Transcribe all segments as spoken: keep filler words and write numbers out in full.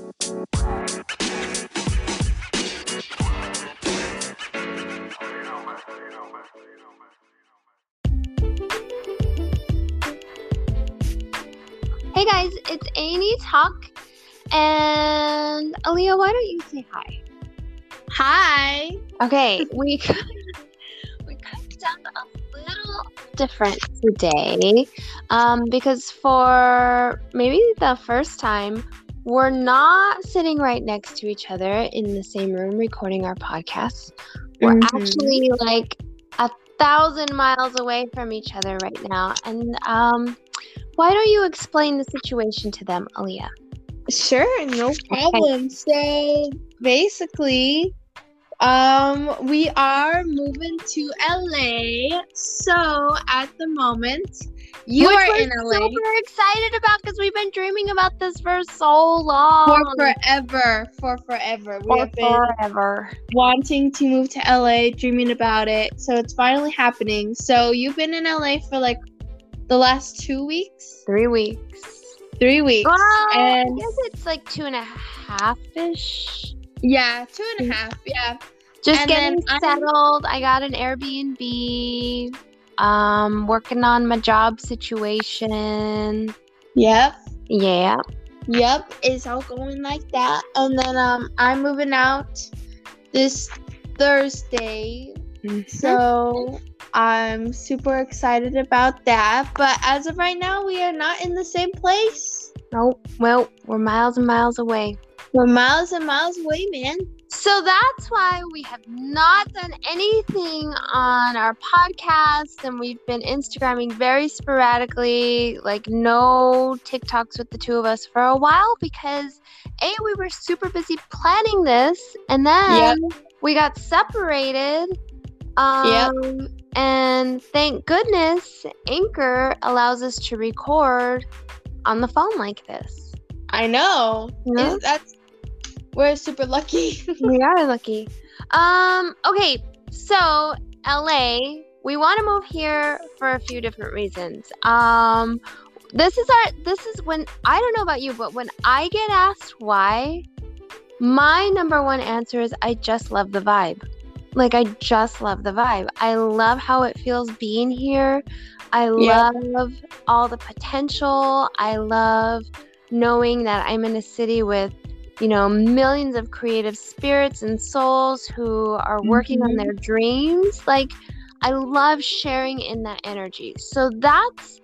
Hey guys, it's Amy Talk, and Aaliyah, why don't you say hi? Hi. Okay, we we cooked up a little different today, um, because for maybe the first time, we're not sitting right next to each other in the same room recording our podcasts. We're Mhm. actually like a thousand miles away from each other right now, and um. Why don't you explain the situation to them, Aaliyah? Sure, no problem. So basically, um, we are moving to L A. So at the moment, you Which are we're in L A super excited about because we've been dreaming about this for so long. for forever. For forever. We For have been forever. wanting to move to L A, dreaming about it. So it's finally happening. So you've been in L A for like the last two weeks? Three weeks. Three weeks. Well, and I guess it's like two and a half-ish. Yeah, two and a half. Yeah. Just And getting then I'm- settled. I got an Airbnb. Um, working on my job situation. Yep. Yeah. Yep. It's all going like that. And then um I'm moving out this Thursday. Mhm. So I'm super excited about that. But as of right now, we are not in the same place. Nope. Well, we're miles and miles away. We're miles and miles away, man. So that's why we have not done anything on our podcast, and we've been Instagramming very sporadically, like no TikToks with the two of us for a while because A, we were super busy planning this, and then Yep. we got separated. Um, And thank goodness Anchor allows us to record on the phone like this. I know. Yeah. Is- That's we're super lucky. We are lucky. Um, okay, so L A, we want to move here for a few different reasons. Um, this is our this is when I don't know about you, but when I get asked why, my number one answer is I just love the vibe. Like I just love the vibe. I love how it feels being here. I Yeah. love all the potential. I love knowing that I'm in a city with, you know, millions of creative spirits and souls who are working on Mhm. their dreams. Like, I love sharing in that energy. So that's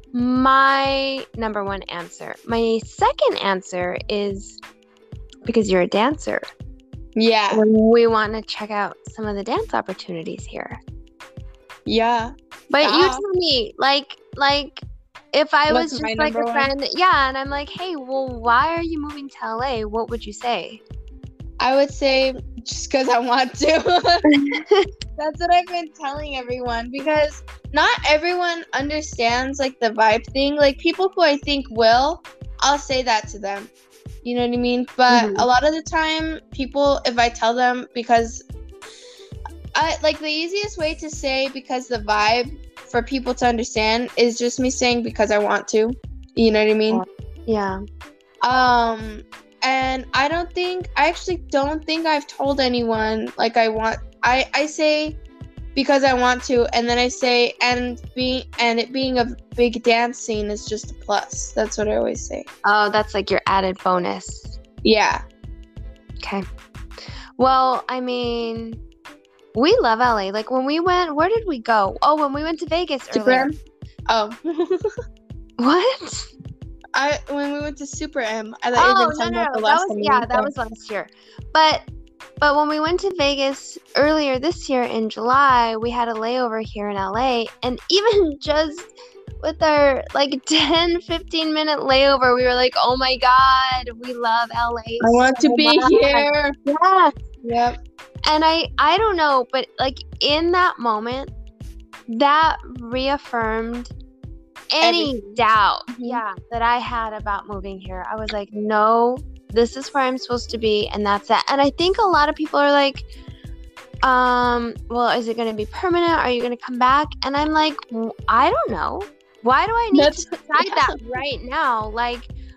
my number one answer. My second answer is because you're a dancer. Yeah. And we want to check out some of the dance opportunities here. Yeah. But you Yeah. tell me, like, like, if I What's was my just like a number one? friend, yeah, and I'm like, hey, well, why are you moving to L A? What would you say? I would say just because I want to. That's what I've been telling everyone because not everyone understands like the vibe thing. Like people who I think will, I'll say that to them. You know what I mean? But Mhm. a lot of the time, people, if I tell them because I like the easiest way to say because the vibe for people to understand is just me saying because I want to. You know what I mean? Yeah. Um, and I don't think, I actually don't think I've told anyone, like, I want, I, I say because I want to, and then I say, and being, and it being a big dance scene is just a plus. That's what I always say. Oh, that's like your added bonus. Yeah. Okay. Well, I mean, we love L A. Like when we went, where did we go? Oh, when we went to Vegas earlier. Super M? Oh. What? I, when we went to Super M, I thought Oh, you were no, talking no, about no. the That last was, time we yeah, went that there. was last year. But, but when we went to Vegas earlier this year in July, we had a layover here in L A. And even just with our like ten, fifteen minute layover, we were like, oh my God, we love L A. I want so to be much. here. Yes. Yep. And I, I don't know, but like in that moment, that reaffirmed any Everything. doubt, Mhm. yeah, that I had about moving here. I was like, no, this is where I'm supposed to be, and that's that. And I think a lot of people are like, um, well, is it going to be permanent? Are you going to come back? And I'm like, w- I don't know. Why do I need That's- to decide that right now? Like,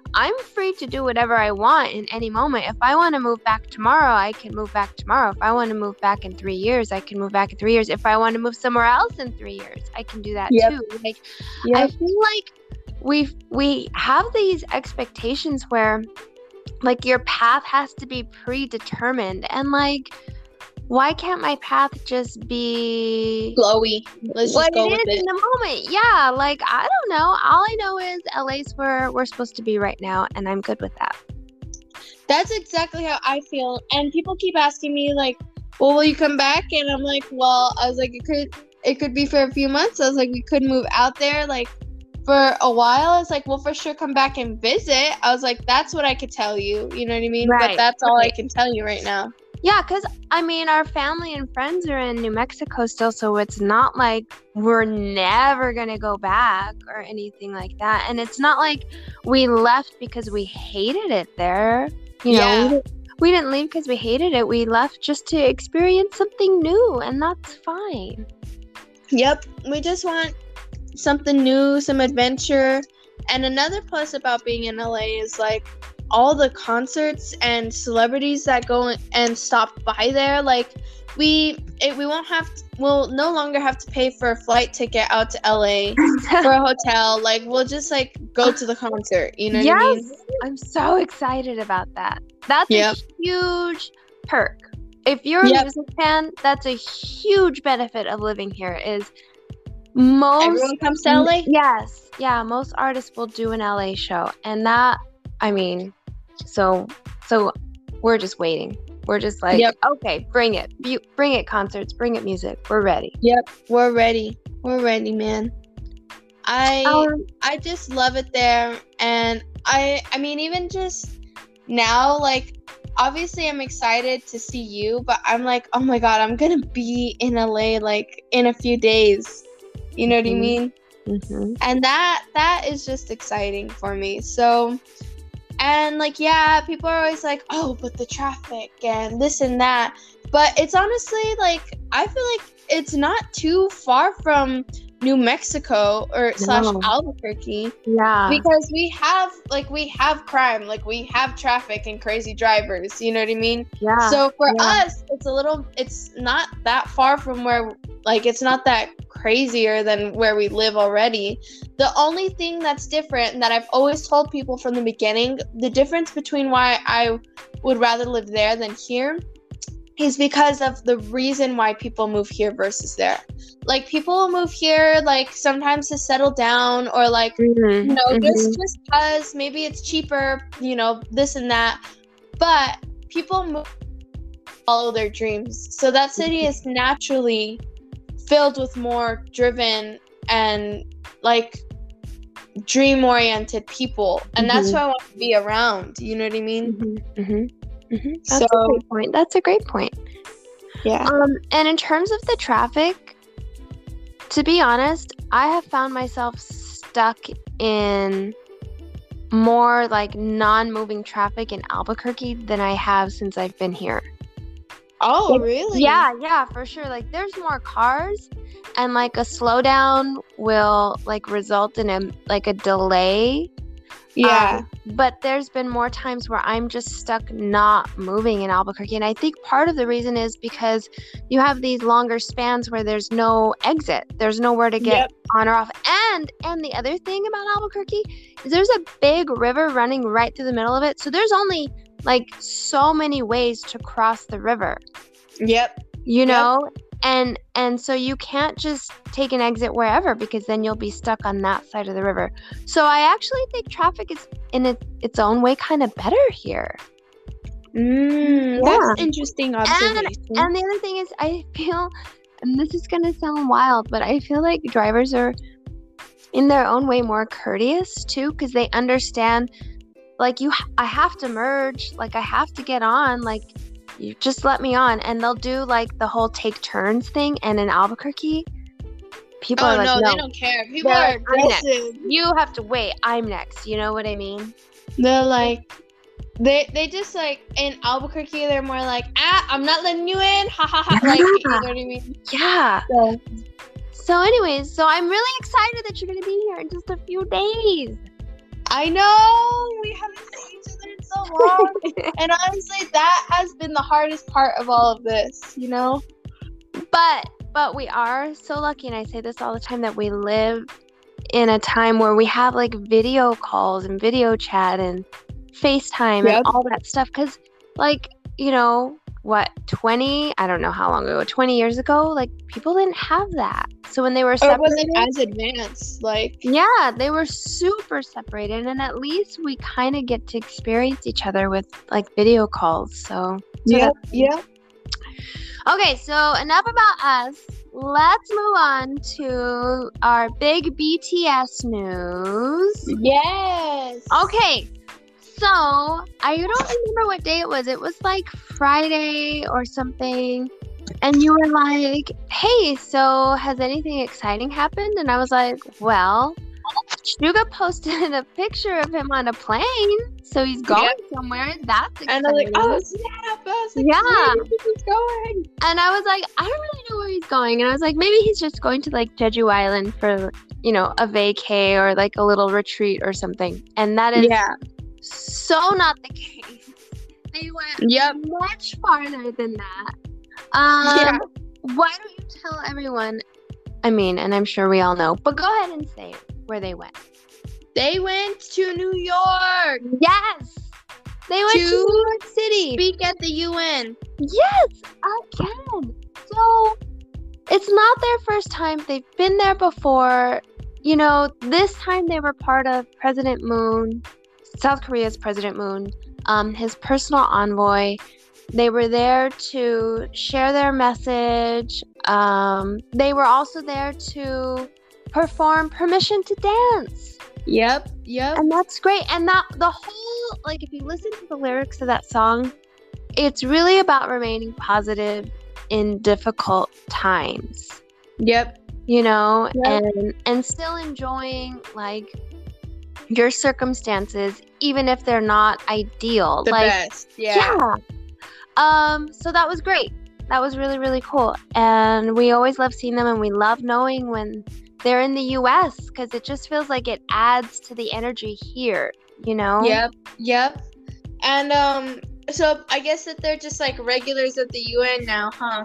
I'm free to do whatever I want in any moment. If I want to move back tomorrow, I can move back tomorrow. If I want to move back in three years, I can move back in three years. If I want to move somewhere else in three years, I can do that Yep. too. Like, Yep. I feel like we we have these expectations where, like, your path has to be predetermined, and like, why can't my path just be Flowy. Let's what just go it with is it. in the moment? Yeah, like, I don't know. All I know is L A's where we're supposed to be right now, and I'm good with that. That's exactly how I feel. And people keep asking me like, well, will you come back? And I'm like, well, I was like, it could it could be for a few months. I was like, we could move out there like for a while. I was like, well, for sure come back and visit. I was like, that's what I could tell you. You know what I mean? Right, But that's all I right. can tell you right now. Yeah, because, I mean, our family and friends are in New Mexico still, so it's not like we're never going to go back or anything like that. And it's not like we left because we hated it there. You know, Yeah. we, didn't, we didn't leave because we hated it. We left just to experience something new, and that's fine. Yep. We just want something new, some adventure. And another plus about being in L A is like all the concerts and celebrities that go and stop by there. Like we it, we won't have to, we'll no longer have to pay for a flight ticket out to L A for a hotel. Like we'll just like go to the concert. You know what I mean? Yes, I'm so excited about that. That's Yep. a huge perk. If you're a Yep. music fan, that's a huge benefit of living here. Is most Everyone comes to L A? Yes, yeah, most artists will do an L A show, and that, I mean, so so we're just waiting. We're just like, Yep. okay, bring it, Bu- bring it, concerts, bring it, music. We're ready. Yep. We're ready. We're ready, man. I Um, I just love it there. And I I mean even just now, like obviously I'm excited to see you, but I'm like, oh my god, I'm gonna be in L A like in a few days. You know what I Mhm. mean? mhm. And that that is just exciting for me. So and like yeah, people are always like, oh, but the traffic and this and that. But it's honestly like I feel like it's not too far from New Mexico or slash No. Albuquerque. Yeah. Because we have like we have crime, like we have traffic and crazy drivers, you know what I mean? yeah. So for yeah. us, it's a little it's not that far from where like it's not that crazier than where we live already. The only thing that's different and that I've always told people from the beginning, the difference between why I would rather live there than here is because of the reason why people move here versus there. Like people will move here like sometimes to settle down or like Mhm, you know, mhm. just just because maybe it's cheaper, you know, this and that. But people move to follow their dreams. So that city is naturally filled with more driven and like dream oriented people. And that's Mhm. who I want to be around. You know what I mean? Mhm, mhm, mhm. That's So a great point. That's a great point. yeah. Um, and in terms of the traffic, to be honest, I have found myself stuck in more like non-moving traffic in Albuquerque than I have since I've been here. Oh Like, really? Yeah, yeah, for sure. Like there's more cars, and like a slowdown will like result in a like a delay. Yeah. Um, but there's been more times where I'm just stuck not moving in Albuquerque. And I think part of the reason is because you have these longer spans where there's no exit. There's nowhere to get Yep. on or off. And and the other thing about Albuquerque is there's a big river running right through the middle of it. So there's only like so many ways to cross the river. Yep. You Yep. know? And and so you can't just take an exit wherever, because then you'll be stuck on that side of the river. So I actually think traffic is in it, its own way kind of better here. Mm, Yeah. that's interesting observation. And the other thing is, I feel, and this is gonna sound wild, but I feel like drivers are in their own way more courteous too, because they understand, like, you, I have to merge, like I have to get on, like you just let me on, and they'll do like the whole take turns thing. And in Albuquerque, people oh are like, no, no, they don't care. People They're are like, I'm next. aggressive. You have to wait. I'm next. You know what I mean? They're like, they they just like in Albuquerque, they're more like, ah, I'm not letting you in, ha ha ha. Like, you know what I mean? Yeah. So, So, anyways, so I'm really excited that you're gonna be here in just a few days. I know we haven't seen each other in so long, and honestly, that has been the hardest part of all of this. You know. But but we are so lucky, and I say this all the time, that we live in a time where we have like video calls and video chat and FaceTime Yep. and all that stuff. Because like, you know, what, twenty, I don't know how long ago, twenty years ago, like people didn't have that. So when they were Or it separated, wasn't as advanced. Like. yeah, they were super separated, and at least we kind of get to experience each other with like video calls. So, so Yep. that's- Yep. Okay, so enough about us. Let's move on to our big B T S news. Yes. Okay, so I don't remember what day it was. It was like Friday or something. And you were like, hey, so has anything exciting happened? And I was like, well, Suga posted a picture of him on a plane. So he's going Yep. somewhere. That's exciting. And I'm like, oh snap! I was like, Yeah. where is he going? And I was like, I don't really know where he's going. And I was like, maybe he's just going to like Jeju Island for, you know, a vacay or like a little retreat or something. And that is Yeah. so not the case. They went Yep. much farther than that. Um, Yeah. Why don't you tell everyone? I mean, and I'm sure we all know, but go ahead and say where they went. They went to New York Yes! They went to, To New York City. speak at the U N. Yes, again. So it's not their first time. They've been there before. You know, this time they were part of President Moon, South Korea's President Moon, um, his personal envoy. They were there to share their message. Um, they were also there to perform Permission to Dance. Yep. Yep. And that's great. And that the whole, like, if you listen to the lyrics of that song, it's really about remaining positive in difficult times, Yep. you know, Yep. and and still enjoying like your circumstances, even if they're not ideal. The like, best. Yeah. yeah. Um. So that was great. That was really really cool. And we always love seeing them, and we love knowing when they're in the U S because it just feels like it adds to the energy here, you know? Yep. Yep. And um, so I guess that they're just like regulars at the U N now, huh?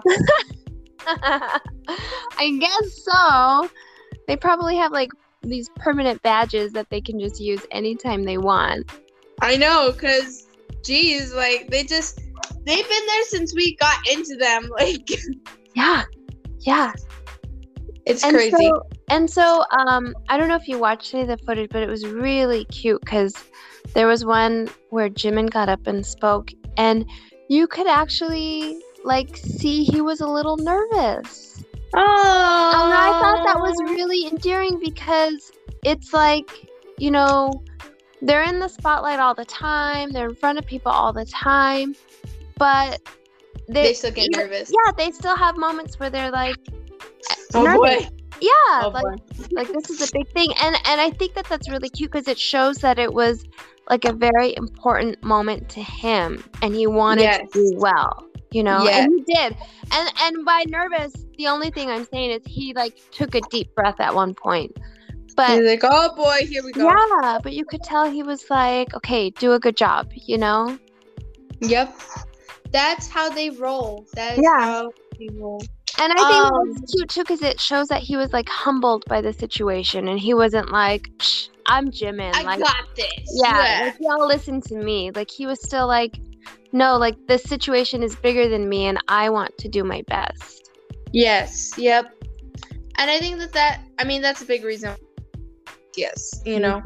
I guess so. They probably have like these permanent badges that they can just use anytime they want. I know, cause geez, like they just they've been there since we got into them. Like Yeah. Yeah. it's And crazy. so, and so, um, I don't know if you watched any of the footage, but it was really cute because there was one where Jimin got up and spoke, and you could actually like see he was a little nervous. Oh, And I thought that was really endearing because it's like, you know, they're in the spotlight all the time, they're in front of people all the time, but they, they still get nervous. Yeah, they still have moments where they're like, Oh nervous. boy. Yeah, Oh like boy. like this is a big thing, and and I think that that's really cute because it shows that it was like a very important moment to him, and he wanted Yes. to do well, you know, Yes. and he did. And and by nervous, the only thing I'm saying is he like took a deep breath at one point, but He's like, oh boy, here we go. yeah, but you could tell he was like, okay, do a good job, you know. Yep. That's how they roll. That's Yeah. how they roll. And I think Um, that's cute too because it shows that he was like humbled by the situation, and he wasn't like, Psh, I'm Jimin, I like. got this. Yeah, like y'all listen to me. Like he was still like, no, like this situation is bigger than me, and I want to do my best. Yes. Yep. And I think that that I mean that's a big reason. Yes. You know.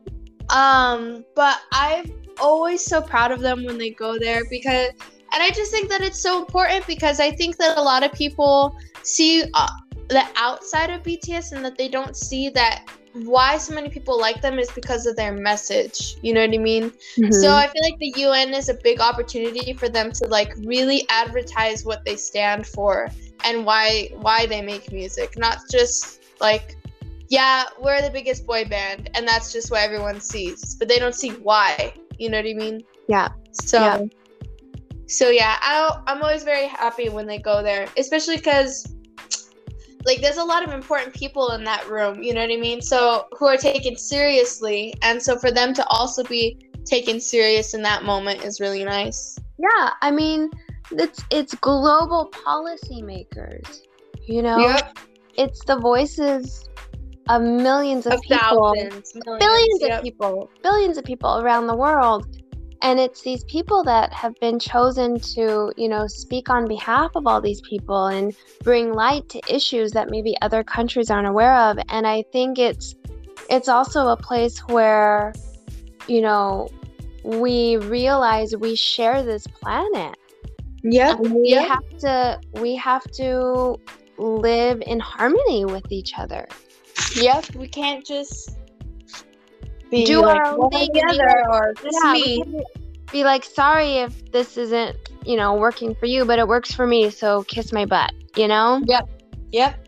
Um. But I'm always so proud of them when they go there because, and I just think that it's so important because I think that a lot of people see uh, the outside of B T S and that they don't see that why so many people like them is because of their message. You know what I mean? So I feel like the U N is a big opportunity for them to like really advertise what they stand for and why why they make music, not just like, yeah, we're the biggest boy band and that's just what everyone sees, but they don't see why. You know what I mean? Yeah. So, Yeah. so yeah, I I'm always very happy when they go there, especially because like there's a lot of important people in that room, you know what I mean? So who are taken seriously, and so for them to also be taken serious in that moment is really nice. Yeah, I mean, it's it's global policymakers, you know? Yep. It's the voices of millions of, Of people, thousands, millions, billions yep. of people, billions of people around the world. And it's these people that have been chosen to, you know, speak on behalf of all these people and bring light to issues that maybe other countries aren't aware of. And I think it's it's also a place where, you know, we realize we share this planet. Yep. And we yep. have to we have to live in harmony with each other. Yep. We can't just be do like, our own one thing or the and be other, like, or just yeah, me. we can be like, sorry if this isn't, you know, working for you, but it works for me, so kiss my butt, you know? Yep. Yep.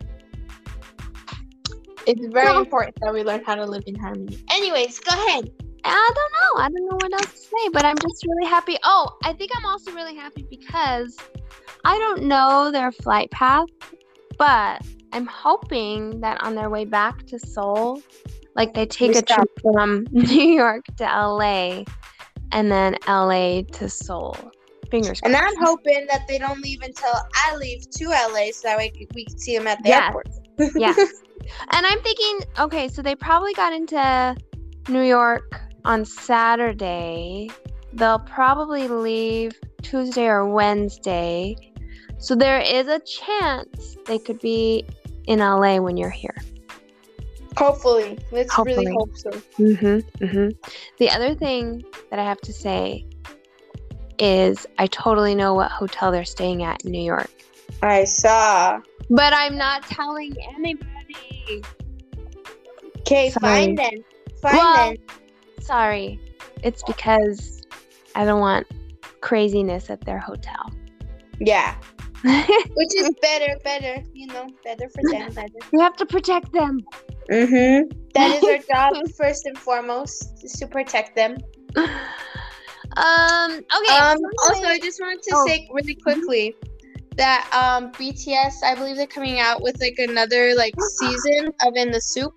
It's very So- important that we learn how to live in harmony. Anyways, go ahead. I don't know. I don't know what else to say, but I'm just really happy. Oh, I think I'm also really happy because I don't know their flight path, but I'm hoping that on their way back to Seoul, like they take We a trip from New York to L A and then L A to Seoul. Fingers And crossed. I'm hoping that they don't leave until I leave to L A, so that way we can see them at the Yes. airport. Yes. And I'm thinking, okay, so they probably got into New York on Saturday. They'll probably leave Tuesday or Wednesday. So there is a chance they could be in L A when you're here. Hopefully. Let's really Hopefully. hope so. Mm-hmm, mm-hmm. The other thing that I have to say is I totally know what hotel they're staying at in New York. I saw. But I'm not telling anybody. Okay, Sorry. fine then. Fine Well- then. Sorry. It's because I don't want craziness at their hotel. Yeah. Which is better, better, you know, better for them, better. We have to protect them. Mm-hmm. That is our job, first and foremost, is to protect them. Um. Okay. Um. so Also, I anyway- just wanted to Oh. say really quickly that um B T S, I believe they're coming out with like another like season of In the Soup.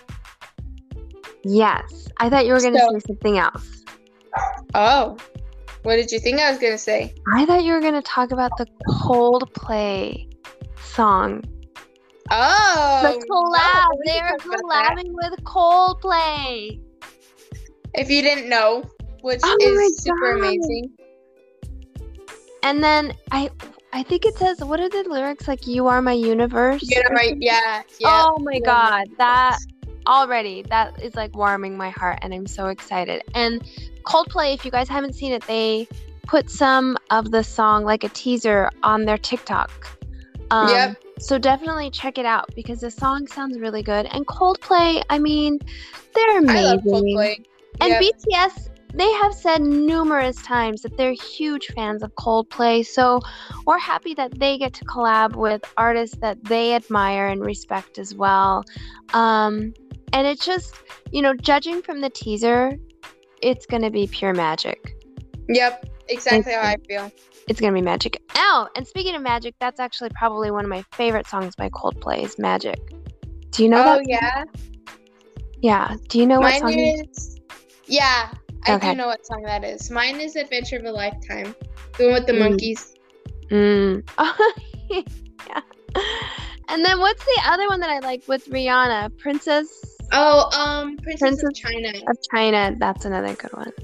Yes. I thought you were going to So- say something else. Oh, what did you think I was gonna say? I thought you were going to talk about the Coldplay song. Oh, The no, collab. we can They're talk about that. collabing with Coldplay. If you didn't know, which Oh my is super God. amazing. And then I I think it says, what are the lyrics? Like, you are my universe? Yeah, or right. something? Yeah, yeah. Oh my Yeah. God. That already, that is like warming my heart, and I'm so excited. And Coldplay, if you guys haven't seen it, they put some of the song, like a teaser, on their TikTok. Um, Yep. So definitely check it out because the song sounds really good. And Coldplay, I mean, they're amazing. I love Coldplay. And Yep. B T S, they have said numerous times that they're huge fans of Coldplay. So we're happy that they get to collab with artists that they admire and respect as well. Um, and it's just, you know, judging from the teaser, it's going to be pure magic. Yep, exactly how I feel. It's going to be magic. Oh, and speaking of magic, that's actually probably one of my favorite songs by Coldplay is Magic. Do you know Oh that? yeah, Yeah. Do you know what mine song? it is? is. Yeah, I Okay. do know what song that is. Mine is Adventure of a Lifetime, the one with the Mm. monkeys. Mm. Yeah. And then what's the other one that I like with Rihanna? Princess Oh, um, Princess, of Princess China. of China. That's another good one.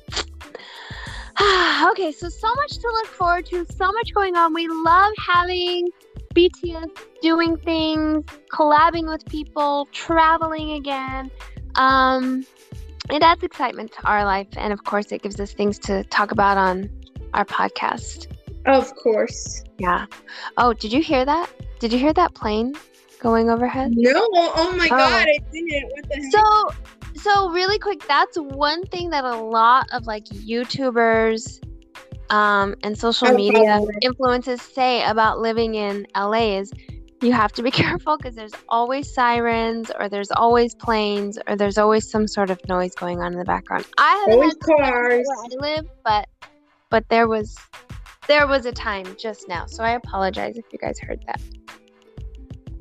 Okay, so so much to look forward to, so much going on. We love having B T S doing things, collabing with people, traveling again. Um, it adds excitement to our life, and of course, it gives us things to talk about on our podcast. Of course. Yeah. Oh, did you hear that? Did you hear that plane going overhead? No, oh my Oh. god, I didn't. What the heck? So, so really quick, that's one thing that a lot of like YouTubers um, and social Oh, media probably. influencers say about living in L A is you have to be careful because there's always sirens or there's always planes or there's always some sort of noise going on in the background. I haven't Always had that cars. where I live, but but there was there was a time just now, so I apologize if you guys heard that.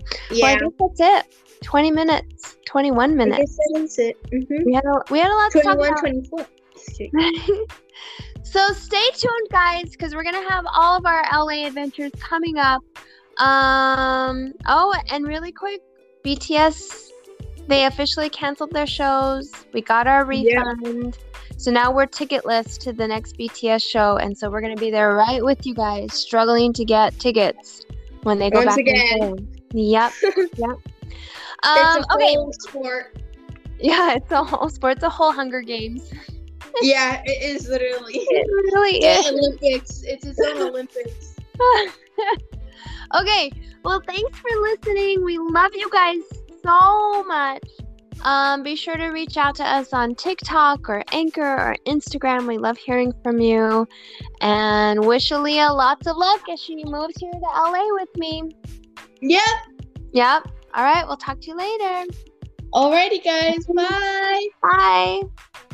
Yeah. Well, I guess that's it. Twenty minutes. Twenty-one I minutes. guess that is it. Mm-hmm. We had a we had a lot to talk twenty-one, about. twenty-four. So stay tuned, guys, because we're gonna have all of our L A adventures coming up. Um. Oh, and really quick, B T S, they officially canceled their shows. We got our refund. Yeah. So now we're ticketless to the next B T S show, and so we're gonna be there right with you guys, struggling to get tickets when they go Once back again. Yep. Yep. Um, it's a okay. whole sport. Yeah, it's a whole sport. It's a whole Hunger Games. Yeah, it is literally. It really it's is. Olympics. It's its own Olympics. Okay. Well, thanks for listening. We love you guys so much. Um, be sure to reach out to us on TikTok or Anchor or Instagram. We love hearing from you. And wish Aaliyah lots of luck as she moves here to L A with me. Yep. Yep. All right. We'll talk to you later. Alrighty, guys. Bye. Bye.